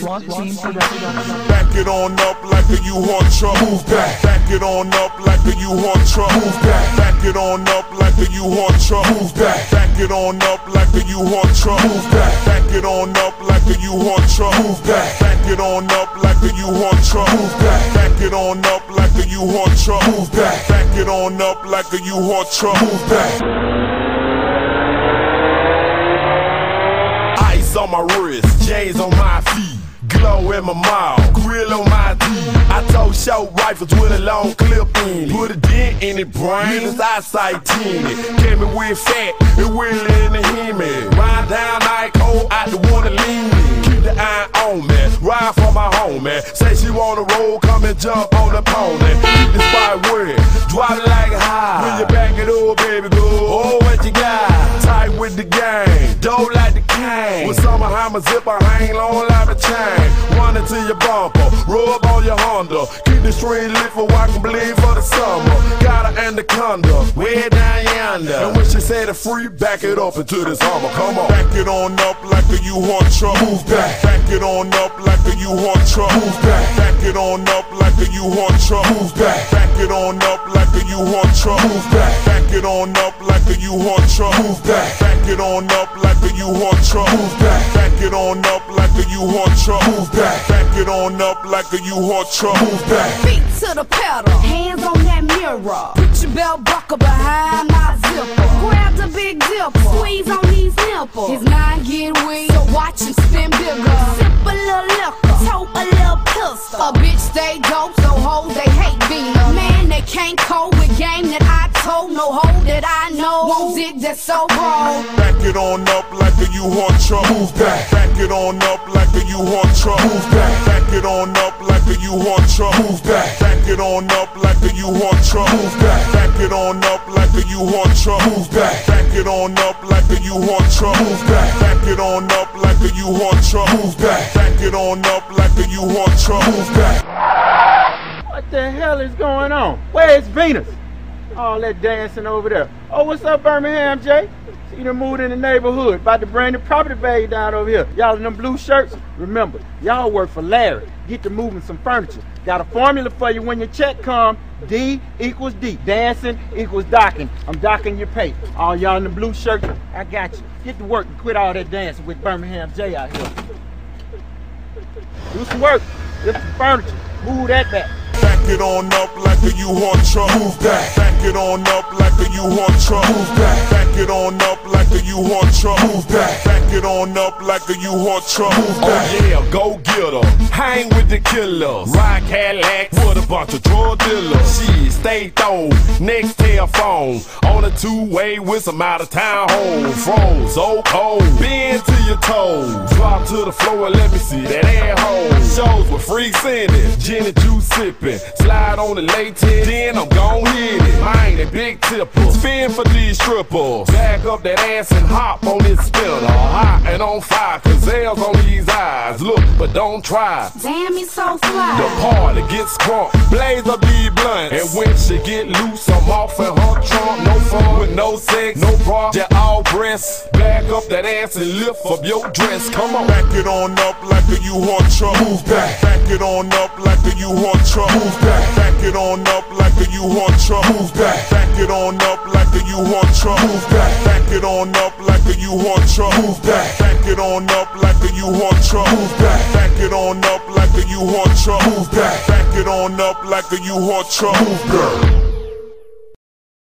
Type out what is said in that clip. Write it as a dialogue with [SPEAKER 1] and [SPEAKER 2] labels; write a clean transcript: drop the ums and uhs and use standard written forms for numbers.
[SPEAKER 1] SWAT team production.
[SPEAKER 2] Back it on up like a U-Haul truck. Move back. Back it on up like a U-Haul truck. Move back. Back it on up like a U-Haul truck. Move back. Back it on up like a U-Haul truck. Move back. Back it on up like a U-Haul truck. Move back. Back it on up like a U-Haul truck. Move back. Back it on up like a U-Haul truck. Move back. Back it on up like a U-Haul truck. Move back. Ice on my wrist, chains on my feet, glow in my mouth, grill on my teeth. I told short rifles with a long clip in it, put a dent in it, brain, his eyesight tinted. Came me with fat, and wheeling in the Hemi. Ride down night cold, I don't wanna lean me. Keep the eye on me, ride for my homie. Say she wanna roll, come and jump on the pony. Keep the spot where, drop it like high. When you back it up, baby, go, oh, what you got? Tight with the gang, dope like the king. With summer hammer zipper, hang long like a chain. Run into your bumper, rub on your Honda. Keep the string lit for I can bleed for the summer. Got an anaconda, way down yonder. And when she said it free, back it up into this Hummer. Come on. Back it on up like a U-Haul truck. Move back. Back it on up like a U-Haul truck. Move back. Back it on up like a U-Haul truck. Move back. Back it on up like a U-Haul truck. Move back. Back it on up like a U-Haul truck. Move back. Back it on up like a U-Haul truck. Move back. Back it on up like a U-Haul truck. Move back. Back it on up like a U-Haul truck. Move back.
[SPEAKER 3] Feet to the pedal, hands on that mirror. Put your belt buckle behind my zipper. Grab the big dipper, squeeze on these nipples. His mind get weak, so watch him spin bigger. Sip a little liquor, tote a little pistol. A bitch stay dope, so hoes they hate being a man. They can't cope with game that I told. No hoe that I know won't zig that's so broad.
[SPEAKER 2] Back it on up like a U-Haul truck. Move back. Back it on up like a U-Haul truck. Move back. Back it on up like a U-Haul truck. Move back. Back it on up like a U-Haul truck. Move back. Back it on up like a U-Haul truck. Move back. Back it on up like a U-Haul truck. Move back. Back it on up like a U-Haul truck. Move back. Back it on up like a U-Haul truck. Move back.
[SPEAKER 4] What the hell is going on? Where's Venus? All that dancing over there. Oh, what's up, Birmingham, Jay? See the mood in the neighborhood. About to bring the property value down over here. Y'all in them blue shirts? Remember, y'all work for Larry. Get to moving some furniture. Got a formula for you when your check come. D equals D. Dancing equals docking. I'm docking your pay. All y'all in the blue shirts, I got you. Get to work and quit all that dancing with Birmingham Jay out here. Do some work. Lift some furniture. Move that back.
[SPEAKER 2] Back it on up like a U-Haul truck. Move back. Back it on up like a U-Haul truck. Move back. Back it on up like a U-Haul truck. Move back. Back it on up like a U-Haul truck. Move back.
[SPEAKER 5] Oh yeah, go get 'em. Hang with the killers. Ride Cadillacs with a bunch of drug dealers. Shit, stay thrown. Next telephone. On a two-way with some out-of-town hoes. Froze, so cold. Bend to your toes. Drop to the floor and let me see that ass hole. Shows with freaks in it. Gin and juice sipping. Slide on the latex, then I'm gon' hit it. Mine that big tipper, spin for these strippers. Back up that ass and hop on this spinner. Hot and on fire, cause L's on these eyes. Look, but don't try.
[SPEAKER 3] Damn, he's so fly.
[SPEAKER 5] The party gets crunk, blaze up these blunts. And when she get loose, I'm off in her trunk. No fun with no sex, no bra, just all breasts. Back up that ass and lift up your dress. Come on.
[SPEAKER 2] Back it on up like a U-Haul truck. Move back. Back it on up like a U-Haul truck. Move back. Back it on up like a U-Haul truck. Move back. Back it on up like a U-Haul truck. Move back. Back it on up like a U-Haul truck. Move back. Back it on up like a U-Haul truck. Move back. Back it on up like a U-Haul truck. Move back. Back it on up like a U-Haul truck. Move back.